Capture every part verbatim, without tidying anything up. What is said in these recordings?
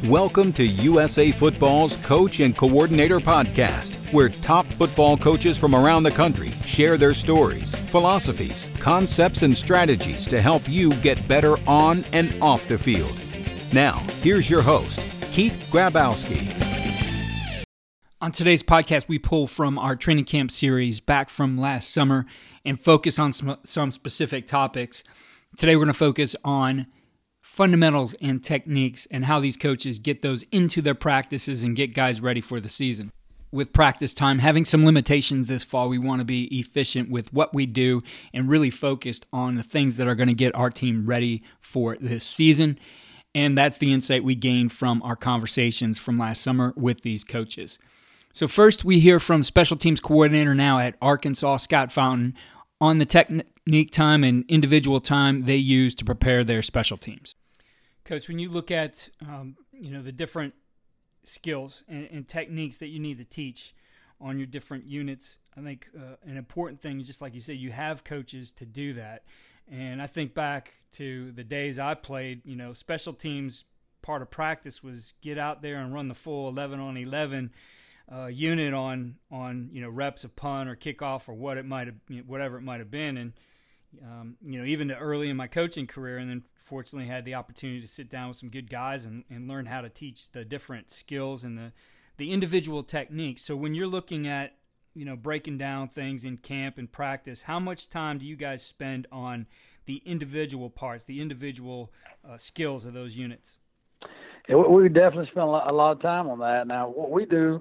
Welcome to U S A Football's Coach and Coordinator Podcast, where top football coaches from around the country share their stories, philosophies, concepts, and strategies to help you get better on and off the field. Now, here's your host, Keith Grabowski. On today's podcast, we pull from our training camp series back from last summer and focus on some, some specific topics. Today, we're going to focus on fundamentals and techniques and how these coaches get those into their practices and get guys ready for the season. With practice time having some limitations this fall, we want to be efficient with what we do and really focused on the things that are going to get our team ready for this season. And that's the insight we gained from our conversations from last summer with these coaches. So first, we hear from special teams coordinator now at Arkansas, Scott Fountain, on the technique time and individual time they use to prepare their special teams. Coach, when you look at um, you know the different skills and, and techniques that you need to teach on your different units, I think uh, an important thing, just like you said, you have coaches to do that. And I think back to the days I played, you know, special teams part of practice was get out there and run the full eleven on eleven uh, unit on on you know reps of punt or kickoff or what it might have, you know, whatever it might have been. And Um, you know, even to early in my coaching career, and then fortunately had the opportunity to sit down with some good guys and, and learn how to teach the different skills and the, the individual techniques. So when you're looking at, you know, breaking down things in camp and practice, how much time do you guys spend on the individual parts, the individual uh, skills of those units? Yeah, we definitely spend a lot, a lot of time on that. Now, what we do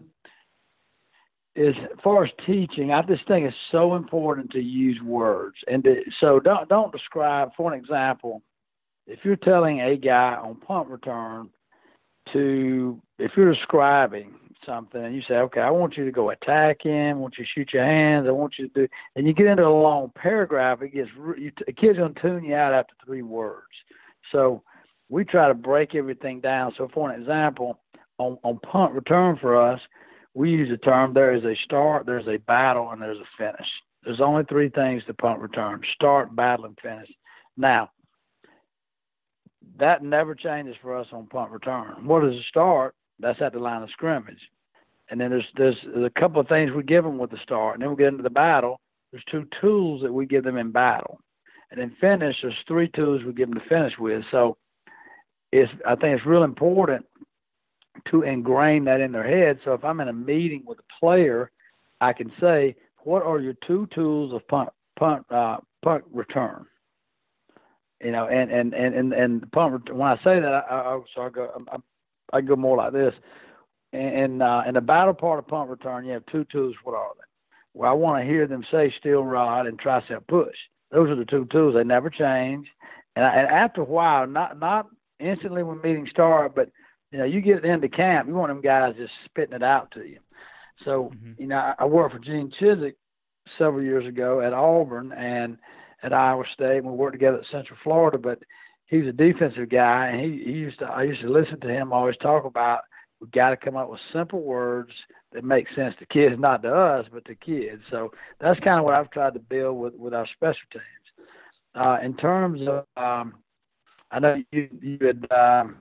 is, as far as teaching, I just think it's so important to use words. And to, so don't don't describe, for an example, if you're telling a guy on punt return to, if you're describing something and you say, okay, I want you to go attack him, I want you to shoot your hands, I want you to do, and you get into a long paragraph, it gets, you, a kid's going to tune you out after three words. So we try to break everything down. So for an example, on, on punt return for us, we use the term, there is a start, there's a battle, and there's a finish. There's only three things to punt return: start, battle, and finish. Now, that never changes for us on punt return. What is a start? That's at the line of scrimmage. And then there's, there's, there's a couple of things we give them with the start. And then we get into the battle. There's two tools that we give them in battle. And then finish, there's three tools we give them to finish with. So it's, I think it's real important to ingrain that in their head. So if I'm in a meeting with a player, I can say, what are your two tools of punt punt uh, punt return? You know, and and and and, and punt. When I say that, I, I, so I go I, I go more like this. And uh, in the battle part of punt return, you have two tools. What are they? Well, I want to hear them say steel rod and tricep push. Those are the two tools. They never change. And, I, and after a while, not not instantly when meetings start, but you know, you get into camp, you want them guys just spitting it out to you. So, mm-hmm. you know, I, I worked for Gene Chizik several years ago at Auburn and at Iowa State, and we worked together at Central Florida. But he was a defensive guy, and he, he used to. I used to listen to him always talk about we've got to come up with simple words that make sense to kids, not to us, but to kids. So that's kind of what I've tried to build with, with our special teams. Uh, in terms of, um, I know you you had. Um,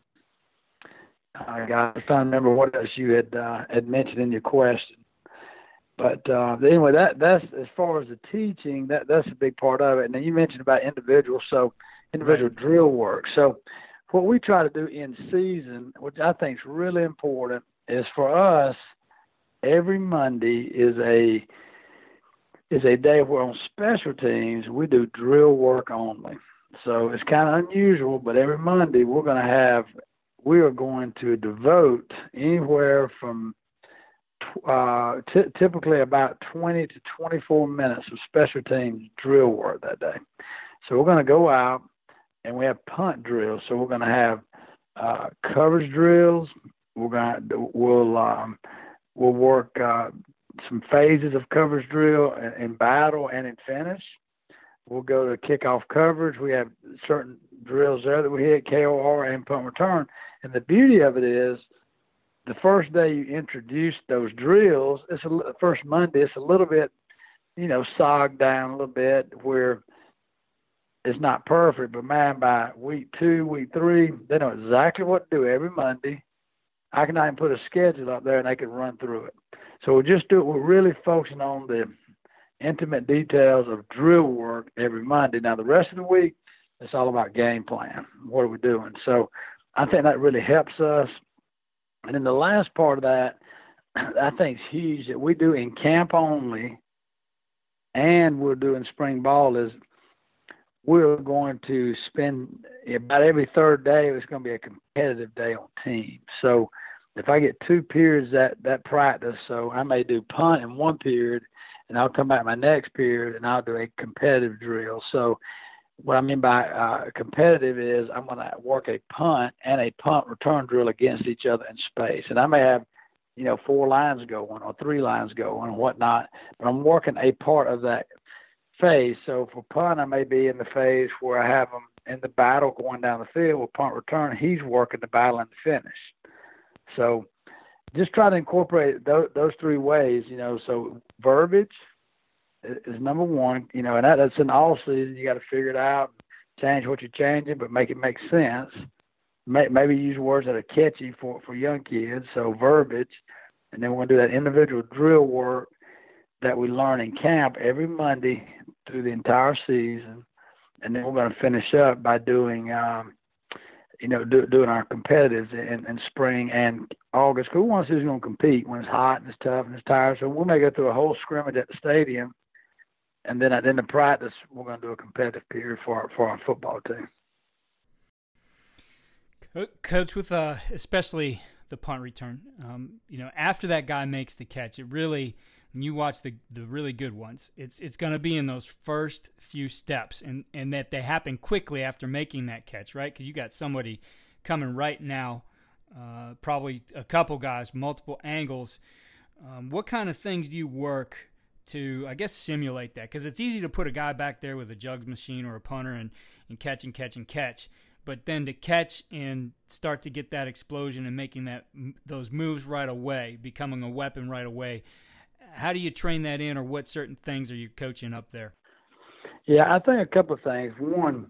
I got to remember what else you had uh, had mentioned in your question, but uh, anyway, that that's as far as the teaching. That that's a big part of it. And then you mentioned about individual, so individual right. drill work. So what we try to do in season, which I think is really important, is for us every Monday is a is a day where on special teams we do drill work only. So it's kind of unusual, but every Monday we're going to have. We are going to devote anywhere from uh, t- typically about twenty to twenty-four minutes of special teams drill work that day. So we're going to go out and we have punt drills. So we're going to have uh, coverage drills. We're going to we'll um, we'll work uh, some phases of coverage drill in, in battle and in finish. We'll go to kickoff coverage. We have certain drills there that we hit, K O R and punt return. And the beauty of it is the first day you introduce those drills, it's a, first Monday, it's a little bit, you know, sogged down a little bit where it's not perfect, but man, by week two, week three, they know exactly what to do every Monday. I can I can put a schedule up there and they can run through it. So we just do it. We're really focusing on the intimate details of drill work every Monday. Now the rest of the week, it's all about game plan. What are we doing? So I think that really helps us. And then the last part of that, I think is huge that we do in camp only, and we're doing spring ball is we're going to spend about every third day. It's going to be a competitive day on teams. So if I get two periods that, that practice, so I may do punt in one period, and I'll come back my next period, and I'll do a competitive drill. So what I mean by uh, competitive is I'm going to work a punt and a punt return drill against each other in space. And I may have, you know, four lines going or three lines going and whatnot, but I'm working a part of that phase. So for punt, I may be in the phase where I have them in the battle going down the field. With punt return, he's working the battle and the finish. So just try to incorporate those, those three ways, you know. So verbiage is number one, you know, and that, that's in all season. You got to figure it out, change what you're changing, but make it make sense. May, maybe use words that are catchy for, for young kids, so verbiage. And then we're going to do that individual drill work that we learn in camp every Monday through the entire season. And then we're going to finish up by doing, um, you know, do, doing our competitives in, in spring and August. Because we want to see who's going to compete when it's hot and it's tough and it's tired. So we may go through a whole scrimmage at the stadium. And then at the end of practice, we're going to do a competitive period for our, for our football team. Coach, with uh, especially the punt return, um, you know, after that guy makes the catch, it really, when you watch the the really good ones, it's it's going to be in those first few steps, and, and that they happen quickly after making that catch, right? Because you got somebody coming right now, uh, probably a couple guys, multiple angles. Um, what kind of things do you work to, I guess, simulate that? Because it's easy to put a guy back there with a jugs machine or a punter and, and catch and catch and catch. But then to catch and start to get that explosion and making that those moves right away, becoming a weapon right away, how do you train that in, or what certain things are you coaching up there? Yeah, I think a couple of things. One,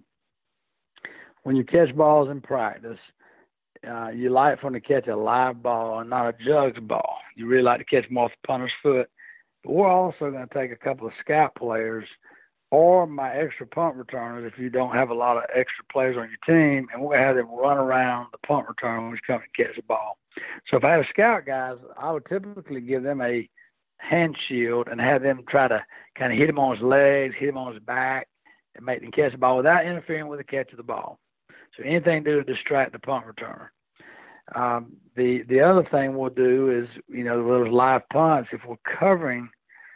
when you catch balls in practice, uh, you like for them to catch a live ball and not a jugs ball. You really like to catch them off the punter's foot. But we're also going to take a couple of scout players or my extra punt returners if you don't have a lot of extra players on your team, and we're going to have them run around the punt return when we come and catch the ball. So if I have scout guys, I would typically give them a hand shield and have them try to kind of hit him on his legs, hit him on his back, and make them catch the ball without interfering with the catch of the ball. So anything to do to distract the punt returner. Um, the the other thing we'll do is, you know, those live punts, if we're covering,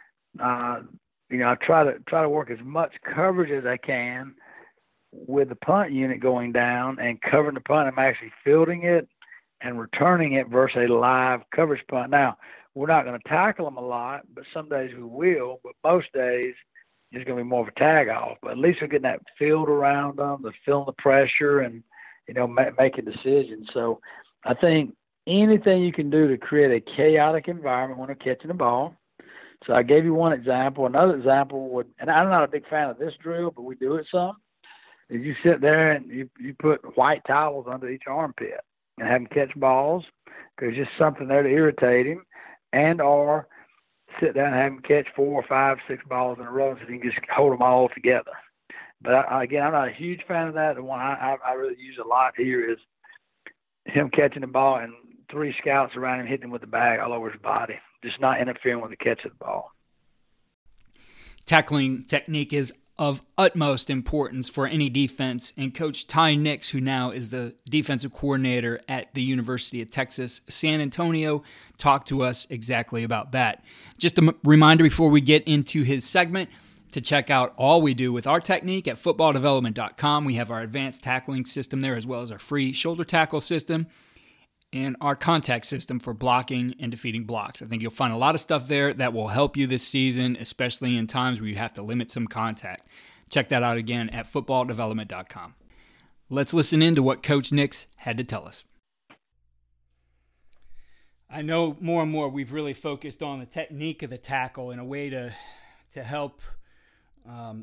uh, you know, I try to try to work as much coverage as I can with the punt unit going down and covering the punt. I'm actually fielding it and returning it versus a live coverage punt. Now, we're not going to tackle them a lot, but some days we will. But most days it's going to be more of a tag off. But at least we're getting that field around them, the feeling the pressure, and, you know, ma- making decisions. So I think anything you can do to create a chaotic environment when they're catching the ball. So I gave you one example. Another example would, and I'm not a big fan of this drill, but we do it some, is you sit there and you, you put white towels under each armpit and have him catch balls because just something there to irritate him, and or sit down and have him catch four or five, six balls in a row so you can just hold them all together. But I, again, I'm not a huge fan of that. The one I, I really use a lot here is him catching the ball and three scouts around him hitting him with the bag all over his body, just not interfering with the catch of the ball. Tackling technique is of utmost importance for any defense, and Coach Ty Nix, who now is the defensive coordinator at the University of Texas San Antonio, talked to us exactly about that. Just a reminder before we get into his segment to check out all we do with our technique at football development dot com. We have our advanced tackling system there, as well as our free shoulder tackle system and our contact system for blocking and defeating blocks. I think you'll find a lot of stuff there that will help you this season, especially in times where you have to limit some contact. Check that out again at football development dot com. Let's listen in to what Coach Nix had to tell us. I know more and more we've really focused on the technique of the tackle in a way to to help um,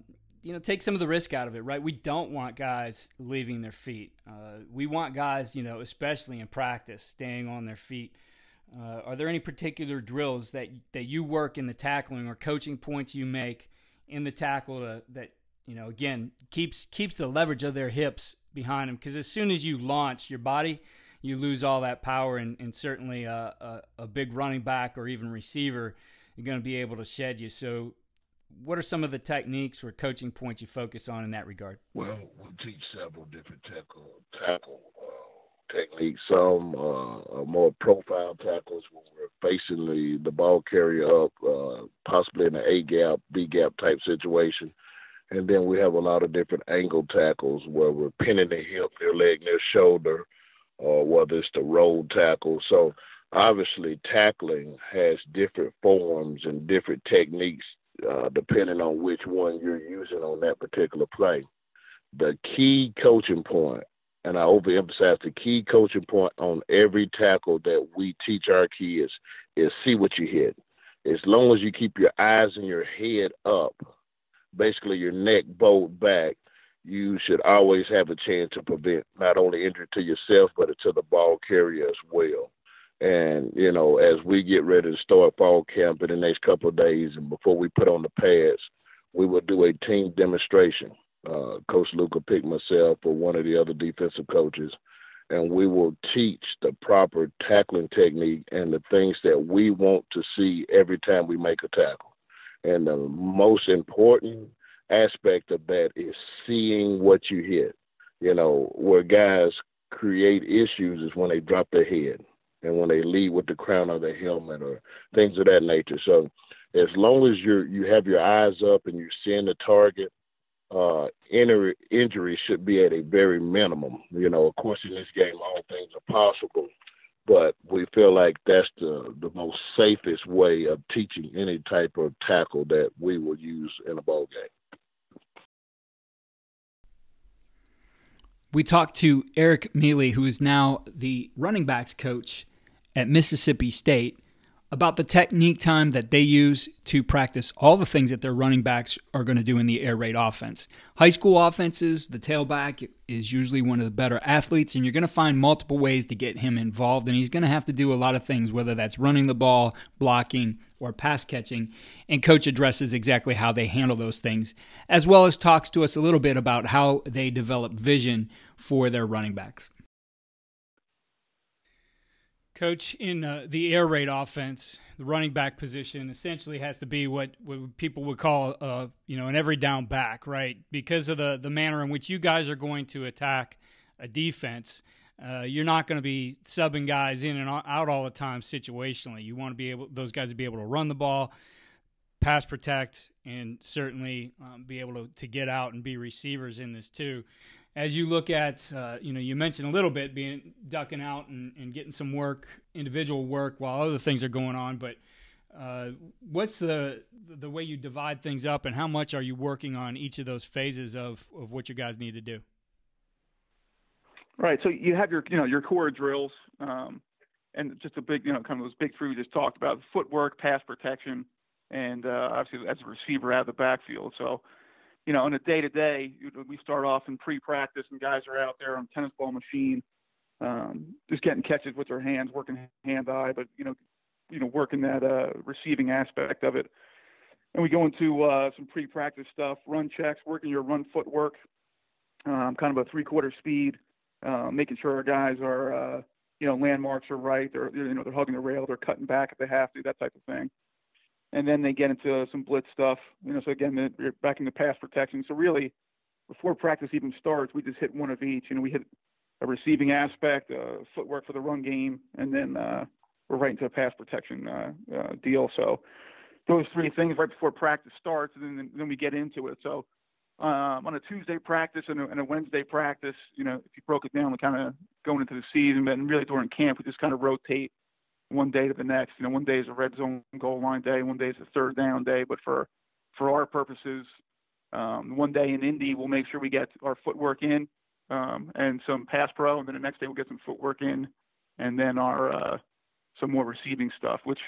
you know, take some of the risk out of it, right? We don't want guys leaving their feet. Uh, we want guys, you know, especially in practice, staying on their feet. Uh, are there any particular drills that that you work in the tackling or coaching points you make in the tackle to, that, you know, again, keeps keeps the leverage of their hips behind them? Because as soon as you launch your body, you lose all that power, and, and certainly a, a, a big running back or even receiver is going to be able to shed you. So what are some of the techniques or coaching points you focus on in that regard? Well, we teach several different tackle, tackle uh, techniques. Some uh, are more profile tackles where we're facing the, the ball carrier up, uh, possibly in an A-gap, B-gap type situation. And then we have a lot of different angle tackles where we're pinning their hip, their leg, their shoulder, or whether it's the roll tackle. So obviously tackling has different forms and different techniques uh, depending on which one you're using on that particular play. The key coaching point, and I overemphasize the key coaching point on every tackle that we teach our kids, is see what you hit. As long as you keep your eyes and your head up, basically your neck bowed back, you should always have a chance to prevent not only injury to yourself, but to the ball carrier as well. And, you know, as we get ready to start fall camp in the next couple of days and before we put on the pads, we will do a team demonstration. Uh, Coach Luca picked myself or one of the other defensive coaches, and we will teach the proper tackling technique and the things that we want to see every time we make a tackle. And the most important aspect of that is seeing what you hit. You know, where guys create issues is when they drop their head and when they lead with the crown of their helmet or things of that nature. So as long as you're, you have your eyes up and you're seeing the target, uh, injury, injury should be at a very minimum. You know, of course, in this game, all things are possible, but we feel like that's the, the most safest way of teaching any type of tackle that we will use in a ball game. We talked to Eric Mealy, who is now the running backs coach at Mississippi State, about the technique time that they use to practice all the things that their running backs are going to do in the air raid offense. High school offenses, the tailback is usually one of the better athletes, and you're going to find multiple ways to get him involved, and he's going to have to do a lot of things, whether that's running the ball, blocking, or pass catching, and Coach addresses exactly how they handle those things, as well as talks to us a little bit about how they develop vision for their running backs. Coach, in uh, the air raid offense, the running back position essentially has to be what, what people would call, uh, you know, an every down back, right? Because of the, the manner in which you guys are going to attack a defense, uh, you're not going to be subbing guys in and out all the time situationally. You want to be able, those guys to be able to run the ball, pass protect, and certainly um, be able to, to get out and be receivers in this too. As you look at, uh, you know, you mentioned a little bit being ducking out and, and getting some work, individual work, while other things are going on. But uh, what's the the way you divide things up, and how much are you working on each of those phases of, of what you guys need to do? Right. So you have your, you know, your core drills, um, and just a big, you know, kind of those big three we just talked about: footwork, pass protection, and uh, obviously as a receiver out of the backfield. So, you know, on a day-to-day, we start off in pre-practice, and guys are out there on tennis ball machine, um, just getting catches with their hands, working hand-eye, but, you know, you know, working that uh, receiving aspect of it. And we go into uh, some pre-practice stuff, run checks, working your run footwork, um, kind of a three-quarter speed, uh, making sure our guys are, uh, you know, landmarks are right. They're, you know, they're hugging the rail, they're cutting back if they have to, that type of thing. And then they get into some blitz stuff, you know, so again, you're back into pass protection. So really, before practice even starts, we just hit one of each. You know, we hit a receiving aspect, uh, footwork for the run game, and then uh, we're right into a pass protection uh, uh, deal. So those three things right before practice starts, and then, then we get into it. So um, on a Tuesday practice and a, and a Wednesday practice, you know, if you broke it down, we kind of going into the season, but really during camp, we just kind of rotate one day to the next. You know, one day is a red zone goal line day, one day is a third down day. But for for our purposes, um, one day in Indy, we'll make sure we get our footwork in um, and some pass pro, and then the next day we'll get some footwork in, and then our uh, some more receiving stuff. Which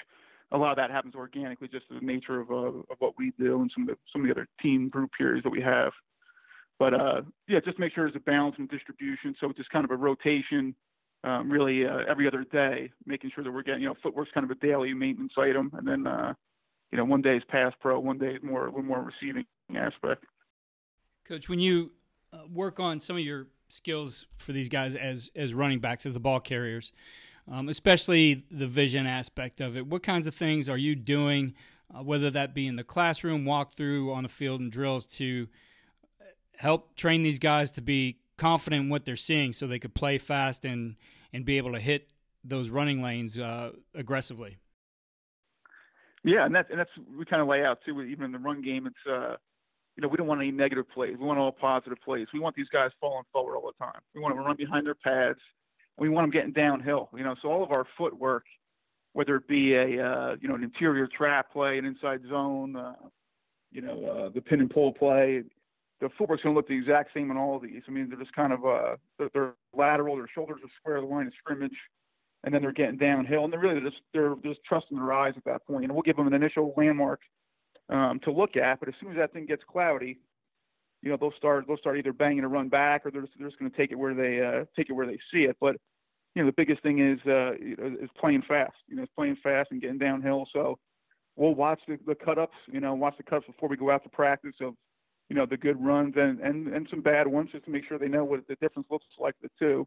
a lot of that happens organically, just the nature of, uh, of what we do and some of the, some of the other team group periods that we have. But uh, yeah, just make sure there's a balance in distribution. So it's just kind of a rotation, um, really uh, every other day, making sure that we're getting, you know, footwork's kind of a daily maintenance item, and then uh, you know, one day is pass pro, one day is more a little more receiving aspect. Coach, when you uh, work on some of your skills for these guys as as running backs, as the ball carriers, um, especially the vision aspect of it, what kinds of things are you doing, uh, whether that be in the classroom, walkthrough, on the field, and drills, to help train these guys to be confident in what they're seeing so they could play fast and, and be able to hit those running lanes uh, aggressively? Yeah, and that's, and that's we kind of lay out, too, even in the run game. It's, uh, you know, we don't want any negative plays. We want all positive plays. We want these guys falling forward all the time. We want them to run behind their pads. We want them getting downhill, you know, so all of our footwork, whether it be a, uh, you know, an interior trap play, an inside zone, uh, you know, uh, the pin and pull play, the footwork's going to look the exact same in all of these. I mean, they're just kind of, uh, they're, they're lateral, their shoulders are square to the line of scrimmage, and then they're getting downhill, and they're really just, they're just trusting their eyes at that point. And we'll give them an initial landmark um, to look at, but as soon as that thing gets cloudy, you know, they'll start, they'll start either banging a run back, or they're just, they're just going to take it where they, uh, take it where they see it. But, you know, the biggest thing is, uh, is playing fast, you know, playing fast and getting downhill. So we'll watch the, the cut-ups, you know, watch the cut-ups before we go out to practice of, you know, the good runs and, and, and some bad ones, just to make sure they know what the difference looks like, the two.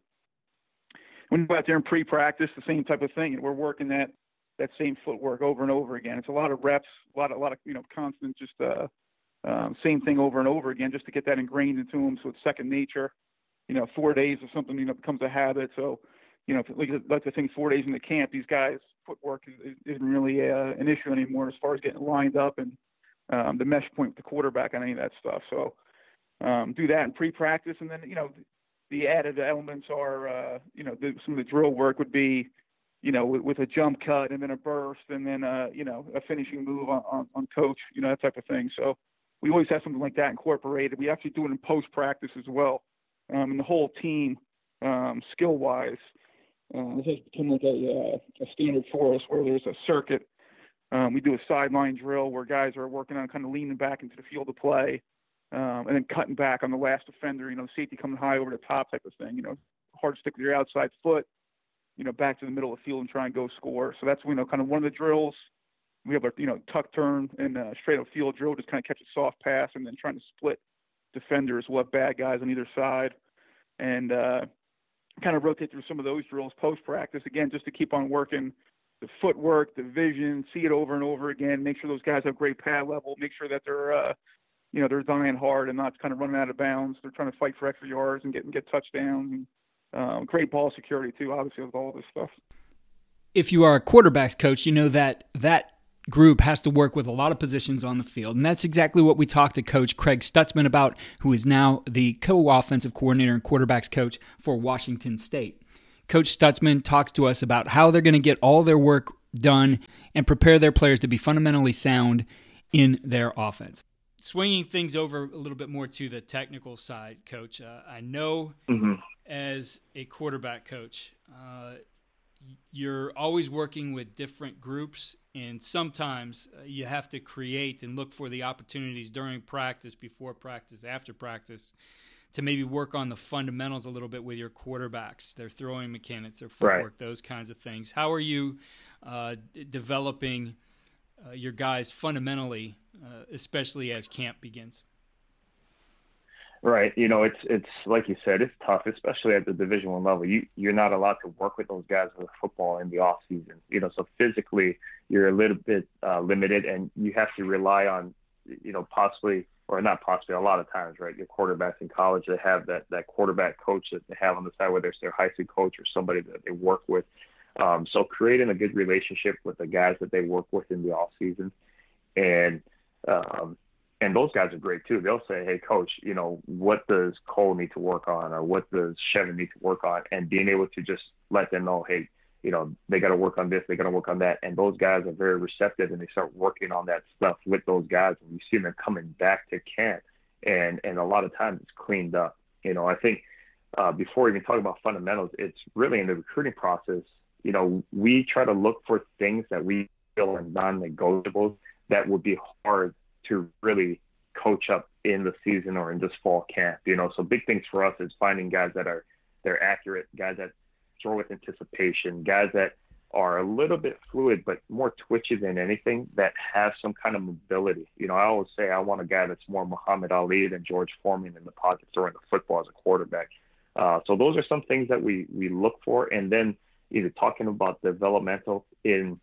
When you go out there in pre-practice, the same type of thing, and we're working that, that same footwork over and over again. It's a lot of reps, a lot of, a lot of, you know, constant, just uh, um, same thing over and over again, just to get that ingrained into them, so it's second nature. You know, four days of something, you know, becomes a habit. So, you know, like, like the thing, four days in the camp, these guys' footwork is, isn't really uh, an issue anymore as far as getting lined up and um, the mesh point with the quarterback on any of that stuff. So um, do that in pre-practice, and then, you know, the added elements are, uh, you know, the, some of the drill work would be, you know, with, with a jump cut and then a burst and then, uh, you know, a finishing move on, on, on coach, you know, that type of thing. So we always have something like that incorporated. We actually do it in post-practice as well. Um, and the whole team, um, skill-wise, uh, this has become like a, uh, a standard for us, where there's a circuit. Um, we do a sideline drill where guys are working on kind of leaning back into the field of play, um, and then cutting back on the last defender, you know, safety coming high over the top type of thing, you know, hard stick with your outside foot, you know, back to the middle of the field and try and go score. So that's, you know, kind of one of the drills. We have a, you know, tuck turn and a straight up field drill, just kind of catch a soft pass and then trying to split defenders. We'll have bad guys on either side, and uh, kind of rotate through some of those drills post-practice, again, just to keep on working the footwork, the vision, see it over and over again, make sure those guys have great pad level, make sure that they're, uh, you know, they're dying hard and not kind of running out of bounds. They're trying to fight for extra yards and get, and get touchdowns, and um, great ball security too, obviously, with all this stuff. If you are a quarterback coach, you know that that group has to work with a lot of positions on the field, and that's exactly what we talked to Coach Craig Stutzman about, who is now the co-offensive coordinator and quarterbacks coach for Washington State. Coach Stutzman talks to us about how they're going to get all their work done and prepare their players to be fundamentally sound in their offense. Swinging things over a little bit more to the technical side, Coach, uh, I know mm-hmm. as a quarterback coach, uh, you're always working with different groups, and sometimes you have to create and look for the opportunities during practice, before practice, after practice, to maybe work on the fundamentals a little bit with your quarterbacks, their throwing mechanics, their footwork, right. Those kinds of things. How are you uh, d- developing uh, your guys fundamentally, uh, especially as camp begins? Right. You know, it's it's like you said, it's tough, especially at the Division One level. You you're not allowed to work with those guys with football in the off season. You know, so physically you're a little bit uh, limited, and you have to rely on, you know, possibly or not possibly a lot of times, right? Your quarterbacks in college, they have that that quarterback coach that they have on the side, whether it's their high school coach or somebody that they work with. Um, so creating a good relationship with the guys that they work with in the off season, and um, And those guys are great too. They'll say, hey, coach, you know, what does Cole need to work on, or what does Chevin need to work on? And being able to just let them know, hey, you know, they got to work on this, they got to work on that. And those guys are very receptive, and they start working on that stuff with those guys. And you see them coming back to camp, and, and a lot of times it's cleaned up. You know, I think uh, before even talking about fundamentals, it's really in the recruiting process. You know, we try to look for things that we skill and non-negotiables that would be hard to really coach up in the season or in this fall camp. You know, so big things for us is finding guys that are they're accurate, guys that throw with anticipation, guys that are a little bit fluid but more twitchy than anything, that have some kind of mobility. You know, I always say I want a guy that's more Muhammad Ali than George Foreman in the pocket throwing the football as a quarterback. Uh, so those are some things that we we look for. And then either talking about developmental in,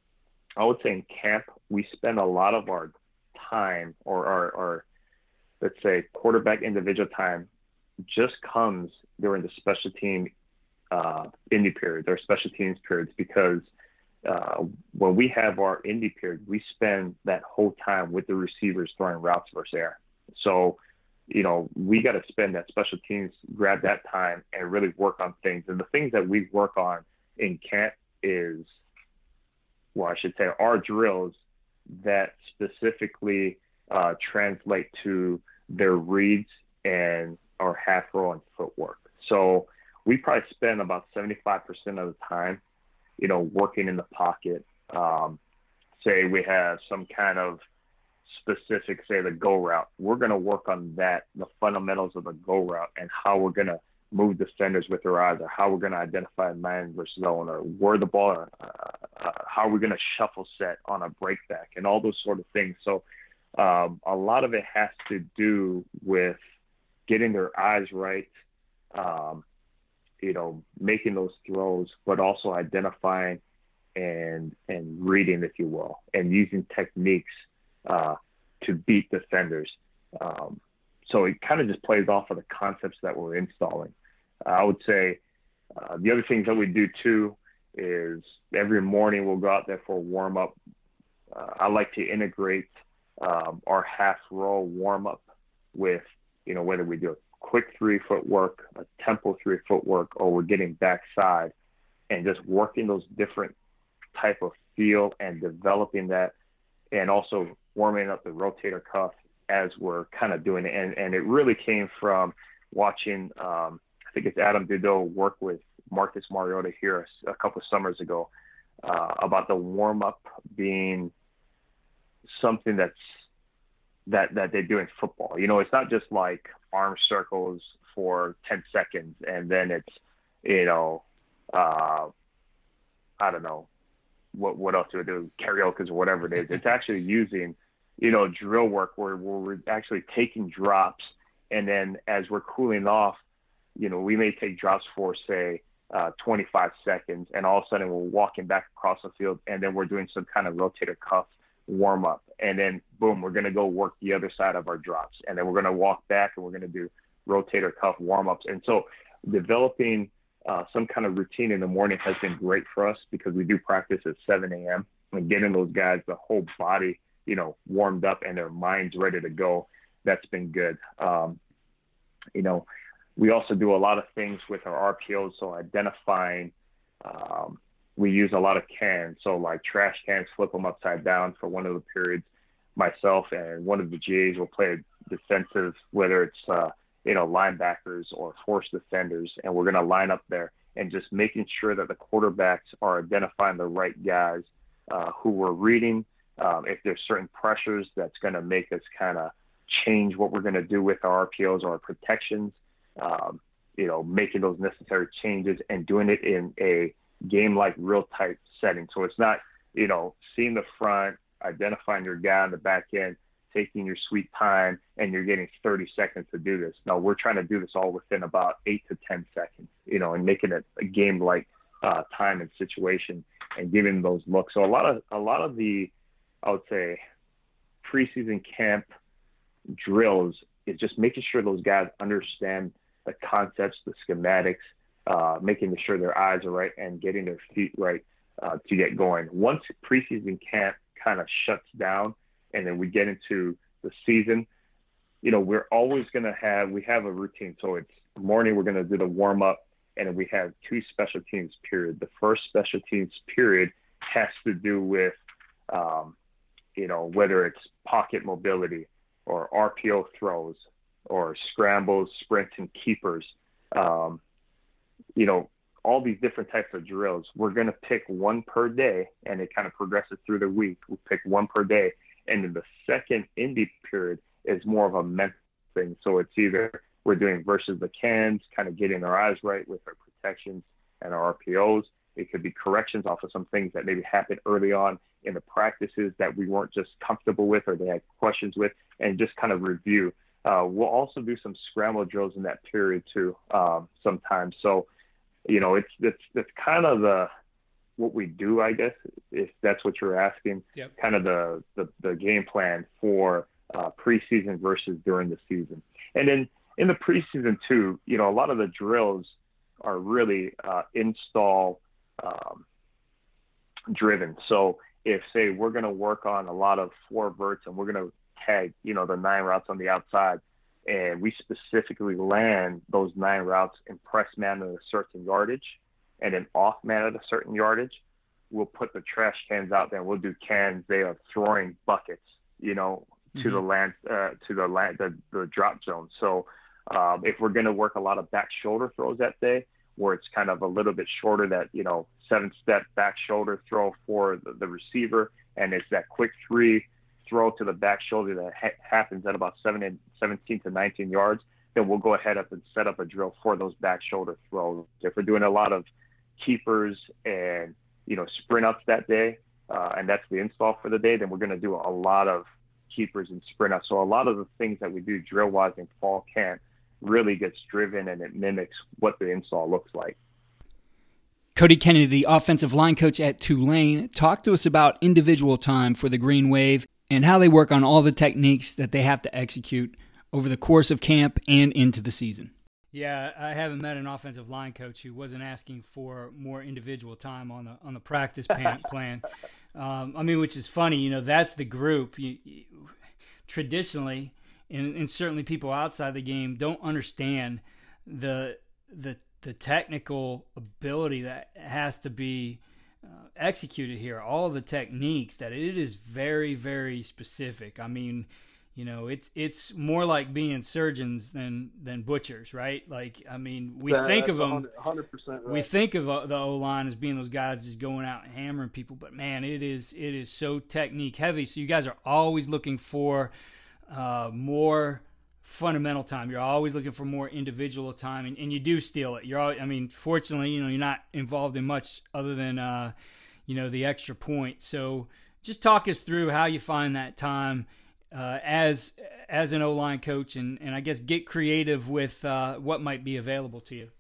I would say in camp, we spend a lot of our time or our, our let's say quarterback individual time just comes during the special team uh, indie period or special teams periods, because uh, when we have our indie period, we spend that whole time with the receivers throwing routes versus air. So, you know, we got to spend that special teams, grab that time and really work on things. And the things that we work on in camp is, well, I should say our drills that specifically uh, translate to their reads and our half roll and footwork. So we probably spend about seventy-five percent of the time, you know, working in the pocket. Um, say we have some kind of specific, say the go route. We're going to work on that, the fundamentals of the go route and how we're going to move defenders with our eyes, or how we're going to identify man versus zone, or where the ball, uh, uh, how we're going to shuffle set on a breakback, and all those sort of things. So um, a lot of it has to do with getting their eyes right, um, you know, making those throws, but also identifying and and reading, if you will, and using techniques uh, to beat defenders. Um, so it kind of just plays off of the concepts that we're installing. Uh, I would say uh, the other things that we do too is every morning we'll go out there for a warm up. Uh, I like to integrate um, our half roll warm up with, you know, whether we do a quick three foot work, a tempo three foot work, or we're getting backside and just working those different type of feel and developing that, and also warming up the rotator cuff as we're kind of doing it. And, and it really came from watching, um, I think it's Adam Didot work with Marcus Mariota here a, a couple of summers ago uh, about the warm up being something that's, that, that they do in football. You know, it's not just like arm circles for ten seconds and then it's, you know, uh, I don't know, what what else do we do, karaoke or whatever it is. It's actually using, you know, drill work where, where we're actually taking drops, and then as we're cooling off, you know, we may take drops for, say, uh, twenty-five seconds, and all of a sudden we're walking back across the field, and then we're doing some kind of rotator cuff warm up, and then boom, we're going to go work the other side of our drops, and then we're going to walk back and we're going to do rotator cuff warm ups. And so developing Uh, some kind of routine in the morning has been great for us, because we do practice at seven a.m. and getting those guys, the whole body, you know, warmed up and their minds ready to go. That's been good. Um, you know, we also do a lot of things with our R P Os. So identifying, um, we use a lot of cans. So like trash cans, flip them upside down for one of the periods. Myself and one of the G As will play defensive, whether it's, uh, you know, linebackers or force defenders, and we're going to line up there and just making sure that the quarterbacks are identifying the right guys uh, who we're reading. Um, if there's certain pressures that's going to make us kind of change what we're going to do with our R P Os or our protections, um, you know, making those necessary changes and doing it in a game-like real-type setting. So it's not, you know, seeing the front, identifying your guy on the back end, taking your sweet time, and you're getting thirty seconds to do this. No, we're trying to do this all within about eight to ten seconds, you know, and making it a game-like uh, time and situation and giving those looks. So a lot of, a lot of the, I would say, preseason camp drills is just making sure those guys understand the concepts, the schematics, uh, making sure their eyes are right and getting their feet right uh, to get going. Once preseason camp kind of shuts down, and then we get into the season, you know, we're always going to have, we have a routine. So it's morning, we're going to do the warm up, and then we have two special teams period. The first special teams period has to do with, um, you know, whether it's pocket mobility or R P O throws or scrambles, sprints, and keepers. Um, you know, all these different types of drills. We're going to pick one per day, and it kind of progresses through the week. We pick one per day. And then the second indie period is more of a mental thing. So it's either we're doing versus the cans, kind of getting our eyes right with our protections and our R P Os. It could be corrections off of some things that maybe happened early on in the practices that we weren't just comfortable with or they had questions with, and just kind of review. Uh, we'll also do some scramble drills in that period too, um, sometimes. So, you know, it's, it's, it's kind of the, what we do, I guess, if that's what you're asking, yep. kind of the, the, the game plan for uh, preseason versus during the season. And then in the preseason too, you know, a lot of the drills are really uh, install um, driven. So if, say, we're going to work on a lot of four verts and we're going to tag, you know, the nine routes on the outside, and we specifically land those nine routes in press man at a certain yardage and then off man at a certain yardage, we'll put the trash cans out there and we'll do cans. They are throwing buckets, you know, to mm-hmm. the land, uh, to the land, the, the drop zone. So um, if we're going to work a lot of back shoulder throws that day, where it's kind of a little bit shorter, that, you know, seven step back shoulder throw for the, the receiver, and it's that quick three throw to the back shoulder that ha- happens at about seven, seventeen to nineteen yards, then we'll go ahead up and set up a drill for those back shoulder throws. If we're doing a lot of keepers and, you know, sprint ups that day, uh, and that's the install for the day, then we're going to do a lot of keepers and sprint ups. So a lot of the things that we do drill wise in fall camp really gets driven, and it mimics what the install looks like. Cody Kennedy, the offensive line coach at Tulane, talked to us about individual time for the Green Wave and how they work on all the techniques that they have to execute over the course of camp and into the season. Yeah, I haven't met an offensive line coach who wasn't asking for more individual time on the on the practice plan. Um, I mean, which is funny, you know, that's the group. You, you, traditionally, and, and certainly people outside the game don't understand the the the technical ability that has to be uh, executed here. All the techniques, that it is very, very specific. I mean, you know, it's it's more like being surgeons than than butchers, right? Like, I mean, we yeah, think of them, one hundred percent right. We think of uh, the O-line as being those guys just going out and hammering people, but man, it is it is so technique heavy. So you guys are always looking for uh, more fundamental time. You're always looking for more individual time, and, and you do steal it. You're all, I mean, fortunately, you know, you're not involved in much other than uh, you know, the extra point. So just talk us through how you find that time Uh, as as an O-line coach, and, and I guess get creative with uh, what might be available to you.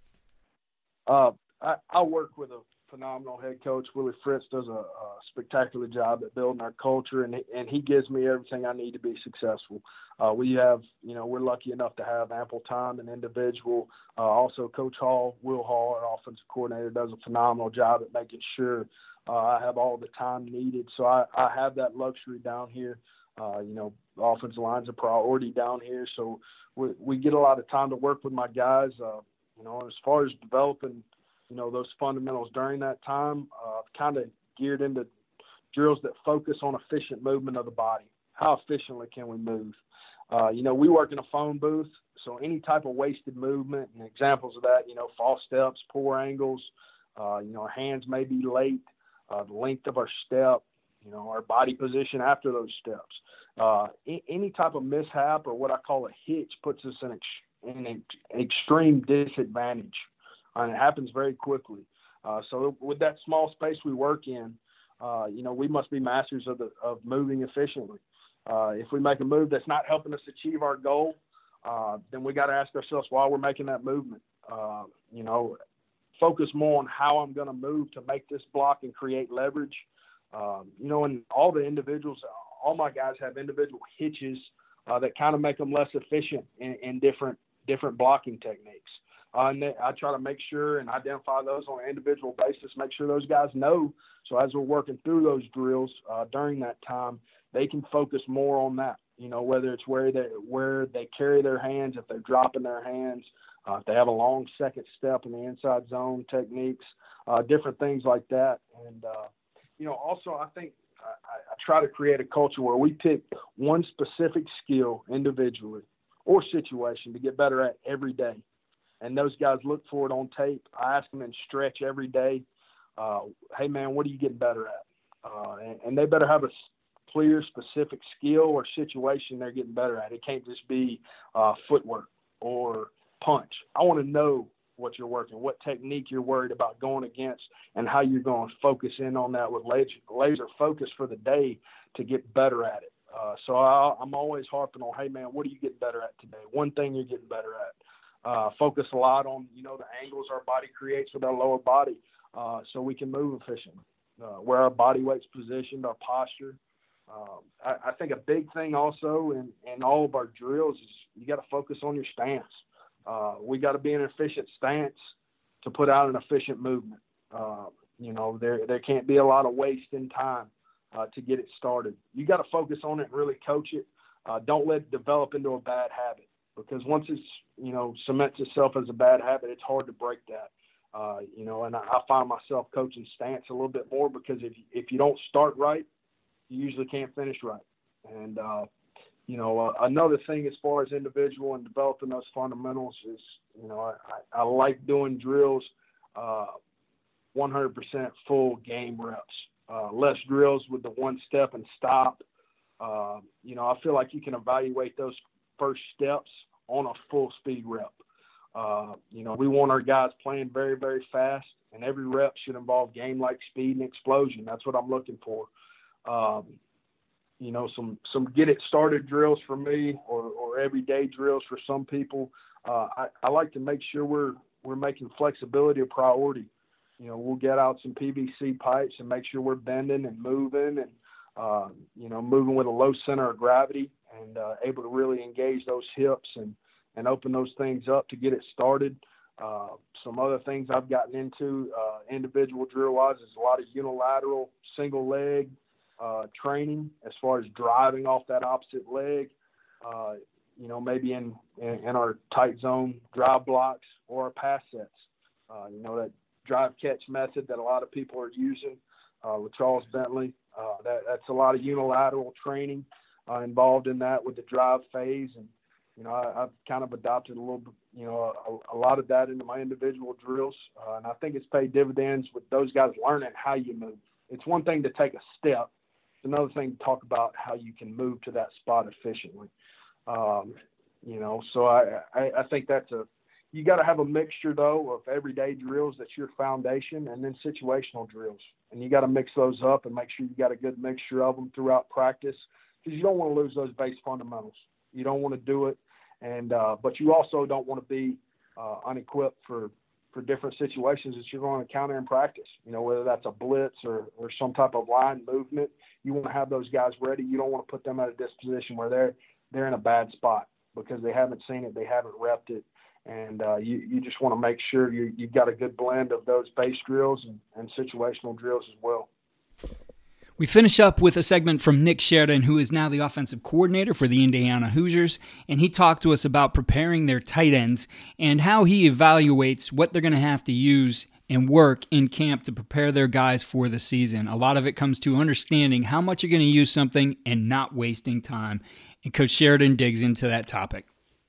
Uh, I, I work with a phenomenal head coach. Willie Fritz does a, a spectacular job at building our culture, and and he gives me everything I need to be successful. Uh, we have, you know, we're lucky enough to have ample time and individual. Uh, also, Coach Hall, Will Hall, our offensive coordinator, does a phenomenal job at making sure uh, I have all the time needed. So I, I have that luxury down here. Uh, you know, offensive line's a priority down here, so we, we get a lot of time to work with my guys. Uh, you know, as far as developing, you know, those fundamentals during that time, uh, kind of geared into drills that focus on efficient movement of the body. How efficiently can we move? Uh, you know, we work in a phone booth, so any type of wasted movement, and examples of that, you know, false steps, poor angles, uh, you know, our hands may be late, uh, the length of our step, you know, our body position after those steps. Uh, any type of mishap or what I call a hitch puts us in, ex- in an extreme disadvantage. And it happens very quickly. Uh, so with that small space we work in, uh, you know, we must be masters of the, of moving efficiently. Uh, if we make a move that's not helping us achieve our goal, uh, then we got to ask ourselves why we're making that movement. Uh, you know, focus more on how I'm going to move to make this block and create leverage. Um, you know, and all the individuals, all my guys have individual hitches uh, that kind of make them less efficient in, in different different blocking techniques. Uh, and I try to make sure and identify those on an individual basis, make sure those guys know. So as we're working through those drills uh, during that time, they can focus more on that. You know, whether it's where they where they carry their hands, if they're dropping their hands, uh, if they have a long second step in the inside zone techniques, uh, different things like that. And uh, you know, also I think I, I try to create a culture where we pick one specific skill individually or situation to get better at every day. and those guys look for it on tape. I ask them in stretch every day, uh, hey, man, what are you getting better at? Uh, and, and they better have a clear, specific skill or situation they're getting better at. It can't just be uh, footwork or punch. I want to know what you're working, what technique you're worried about going against, and how you're going to focus in on that with laser, laser focus for the day to get better at it. Uh, so I, I'm always harping on, hey, man, what are you getting better at today? One thing you're getting better at. Uh, focus a lot on, you know, the angles our body creates with our lower body uh, so we can move efficiently, uh, where our body weight's positioned, our posture. Um, I, I think a big thing also in, in all of our drills is you got to focus on your stance. Uh, we got to be in an efficient stance to put out an efficient movement. Uh, you know, there there can't be a lot of waste in time uh, to get it started. You got to focus on it and really coach it. Uh, don't let it develop into a bad habit, because once it's, you know, cements itself as a bad habit, it's hard to break that. Uh, you know, and I, I find myself coaching stance a little bit more, because if if you don't start right, you usually can't finish right. And uh, You know, uh, another thing as far as individual and developing those fundamentals is, you know, I, I like doing drills uh, one hundred percent full game reps, uh, less drills with the one step and stop. Uh, you know, I feel like you can evaluate those first steps on a full speed rep. Uh, you know, we want our guys playing very, very fast, and every rep should involve game-like speed and explosion. That's what I'm looking for. Um, You know, some, some get it started drills for me, or, or everyday drills for some people. Uh, I, I like to make sure we're, we're making flexibility a priority. You know, we'll get out some P V C pipes and make sure we're bending and moving and, uh, you know, moving with a low center of gravity and uh, able to really engage those hips and, and open those things up to get it started. Uh, some other things I've gotten into uh, individual drill-wise is a lot of unilateral single leg, Uh, training as far as driving off that opposite leg, uh, you know, maybe in, in, in our tight zone drive blocks or our pass sets. Uh, you know, that drive catch method that a lot of people are using uh, with Charles Bentley. Uh, that, that's a lot of unilateral training uh, involved in that with the drive phase. And, you know, I, I've kind of adopted a little bit, you know, a, a lot of that into my individual drills. Uh, and I think it's paid dividends with those guys learning how you move. It's one thing to take a step. Another thing to talk about how you can move to that spot efficiently. Um, you know, so I, I, I think that's a, you got to have a mixture though of everyday drills. That's your foundation, and then situational drills. And you got to mix those up and make sure you got a good mixture of them throughout practice, because you don't want to lose those base fundamentals. You don't want to do it. And, uh, but you also don't want to be uh, unequipped for, for different situations that you're going to encounter in practice, you know, whether that's a blitz or, or some type of line movement. You want to have those guys ready. You don't want to put them at a disposition where they're, they're in a bad spot because they haven't seen it. They haven't repped it. And uh, you, you just want to make sure you, you've got a good blend of those base drills and, and situational drills as well. We finish up with a segment from Nick Sheridan, who is now the offensive coordinator for the Indiana Hoosiers, and he talked to us about preparing their tight ends and how he evaluates what they're going to have to use and work in camp to prepare their guys for the season. A lot of it comes to understanding how much you're going to use something and not wasting time, and Coach Sheridan digs into that topic.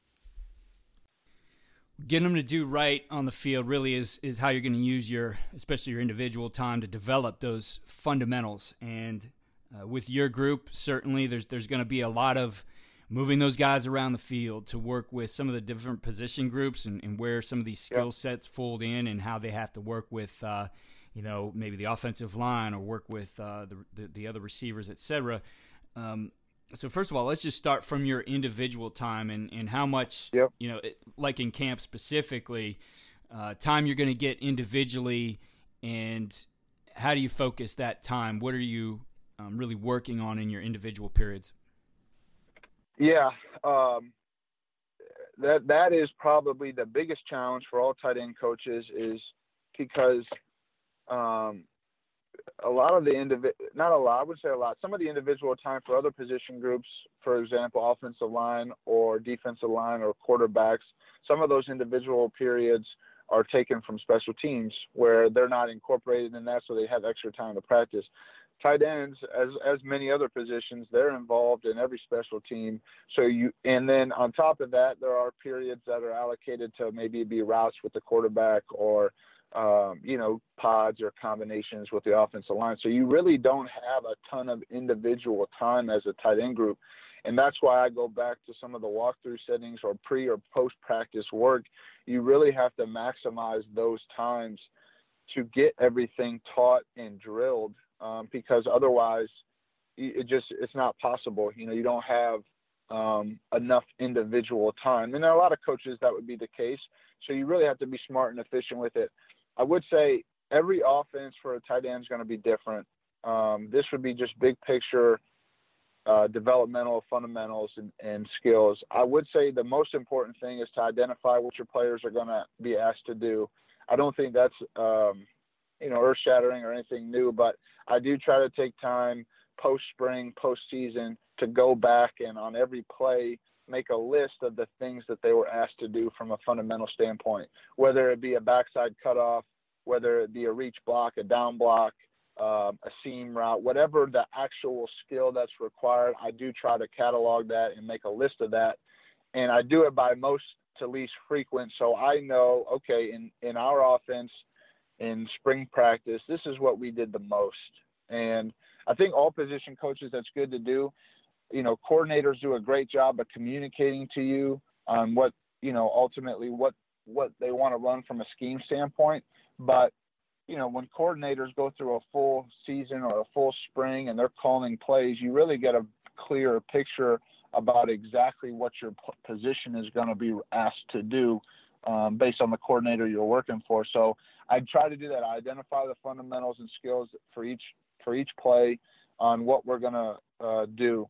Getting them to do right on the field really is is how you're going to use your, especially your individual time, to develop those fundamentals. And uh, with your group, certainly there's there's going to be a lot of moving those guys around the field to work with some of the different position groups and, and where some of these skill sets fold in and how they have to work with, uh, you know, maybe the offensive line or work with uh, the, the the other receivers, et cetera. Um, So first of all, let's just start from your individual time and, and how much, yep. you know, it, like in camp specifically, uh, time you're going to get individually, and how do you focus that time? What are you um, really working on in your individual periods? Yeah, um, that that is probably the biggest challenge for all tight end coaches, is because um, – a lot of the individual, not a lot, I would say a lot, some of the individual time for other position groups, for example, offensive line or defensive line or quarterbacks, some of those individual periods are taken from special teams where they're not incorporated in that, so they have extra time to practice. tight ends, as as many other positions, they're involved in every special team. So you, and then on top of that, there are periods that are allocated to maybe be routes with the quarterback, or um, you know, pods or combinations with the offensive line. So you really don't have a ton of individual time as a tight end group. And that's why I go back to some of the walkthrough settings or pre or post practice work. You really have to maximize those times to get everything taught and drilled, um, because otherwise it just, it's not possible. You know, you don't have um, enough individual time. And there are a lot of coaches that would be the case. So you really have to be smart and efficient with it. I would say every offense for a tight end is going to be different. Um, this would be just big picture, uh, developmental fundamentals and, and skills. I would say the most important thing is to identify what your players are going to be asked to do. I don't think that's, um, you know, earth shattering or anything new, but I do try to take time post spring, post season to go back and on every play, make a list of the things that they were asked to do from a fundamental standpoint, whether it be a backside cutoff, whether it be a reach block, a down block, um, a seam route, whatever the actual skill that's required. I do try to catalog that and make a list of that. And I do it by most to least frequent. So I know, okay, in, in our offense, in spring practice, this is what we did the most. And I think all position coaches, that's good to do. You know, coordinators do a great job of communicating to you on what, you know, ultimately what, what they want to run from a scheme standpoint. But, you know, when coordinators go through a full season or a full spring and they're calling plays, you really get a clearer picture about exactly what your p- position is going to be asked to do um, based on the coordinator you're working for. So I try to do that. I identify the fundamentals and skills for each, for each play on what we're going to uh, do.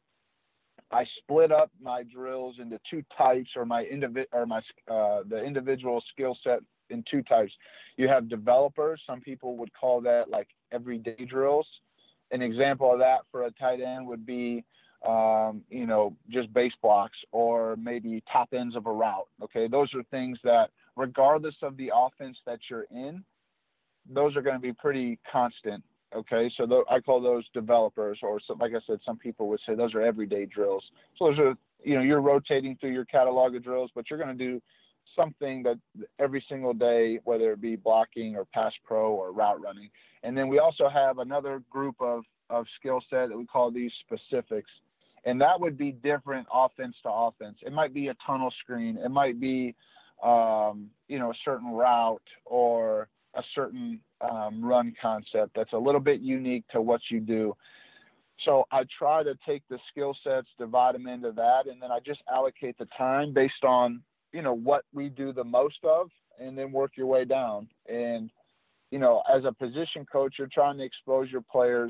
I split up my drills into two types, or my individ or my uh, the individual skill set in two types. You have developers. Some people would call that like everyday drills. An example of that for a tight end would be, um, you know, just base blocks or maybe top ends of a route. Okay, those are things that, regardless of the offense that you're in, those are going to be pretty constant. Okay, so th- I call those developers, or so, like I said, some people would say those are everyday drills. So those are, you know, you're rotating through your catalog of drills, but you're going to do something that every single day, whether it be blocking or pass pro or route running. And then we also have another group of, of skill set that we call these specifics. And that would be different offense to offense. It might be a tunnel screen. It might be, um, you know, a certain route or a certain um, run concept that's a little bit unique to what you do. So I try to take the skill sets, divide them into that, and then I just allocate the time based on, you know, what we do the most of, and then work your way down. And, you know, as a position coach, you're trying to expose your players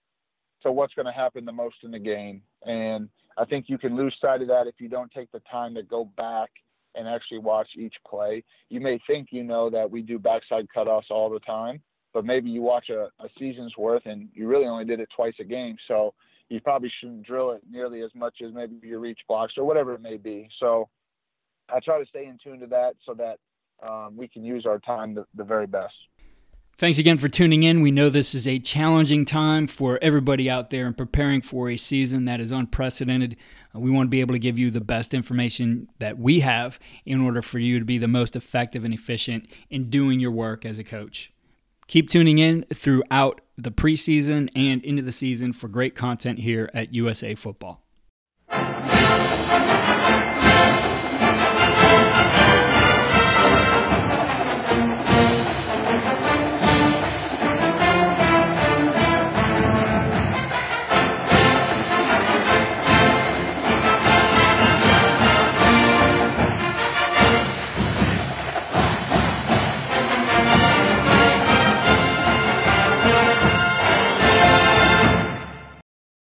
to what's going to happen the most in the game. And I think you can lose sight of that if you don't take the time to go back and actually watch each play. You may think you know that we do backside cutoffs all the time, but maybe you watch a, a season's worth and you really only did it twice a game. So you probably shouldn't drill it nearly as much as maybe your reach blocks or whatever it may be. So I try to stay in tune to that so that um, we can use our time the, the very best. Thanks again for tuning in. We know this is a challenging time for everybody out there and preparing for a season that is unprecedented. Uh, we want to be able to give you the best information that we have in order for you to be the most effective and efficient in doing your work as a coach. Keep tuning in throughout the preseason and into the season for great content here at U S A Football.